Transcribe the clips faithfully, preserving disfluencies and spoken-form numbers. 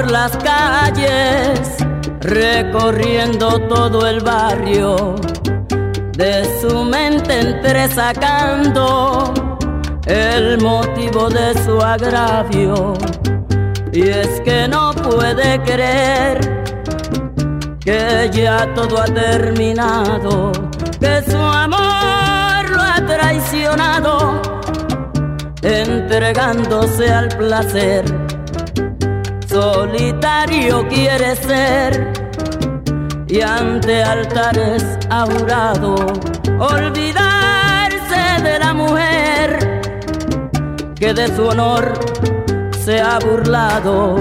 las calles, recorriendo todo el barrio, de su mente entresacando el motivo de su agravio. Y es que no puede creer que ya todo ha terminado, que su amor lo ha traicionado, entregándose al placer. Solitario quiere ser y ante altares ha jurado olvidarse de la mujer que de su honor se ha burlado.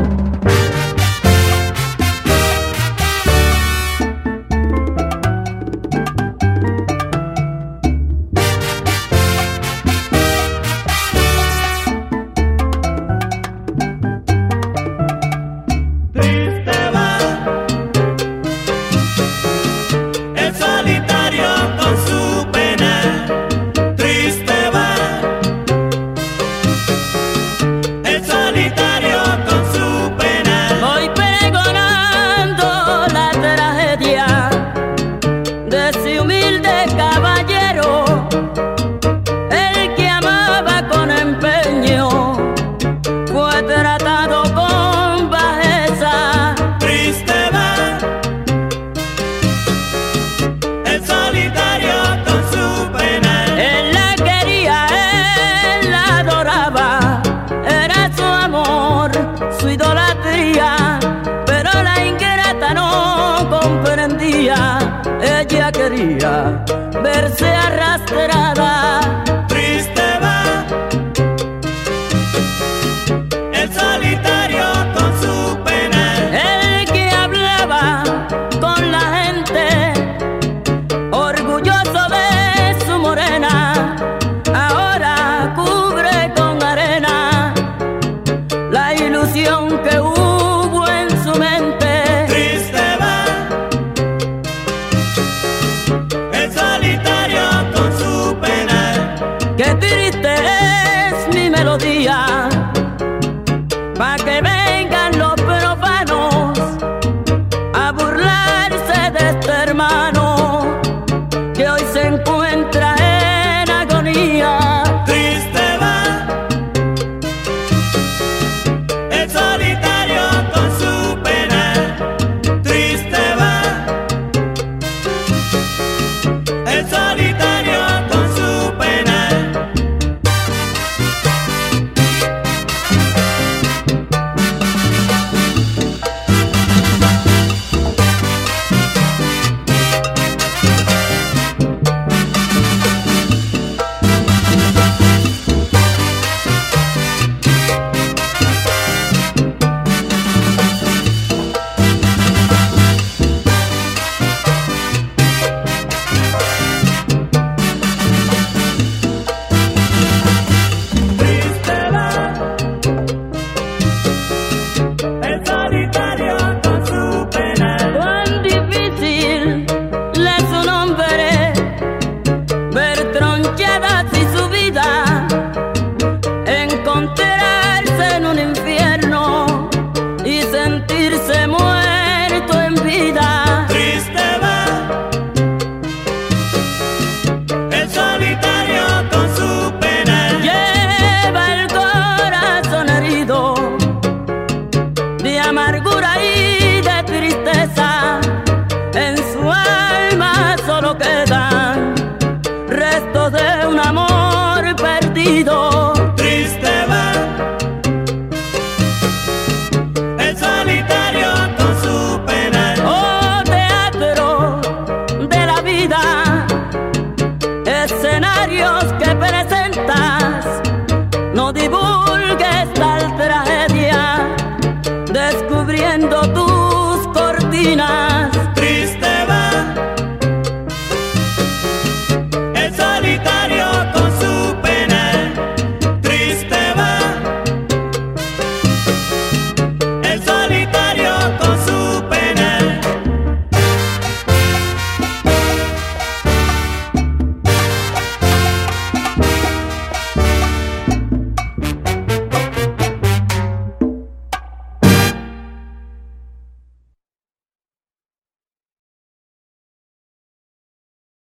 Su idolatría, pero la ingrata no comprendía. Ella quería verse arrastrada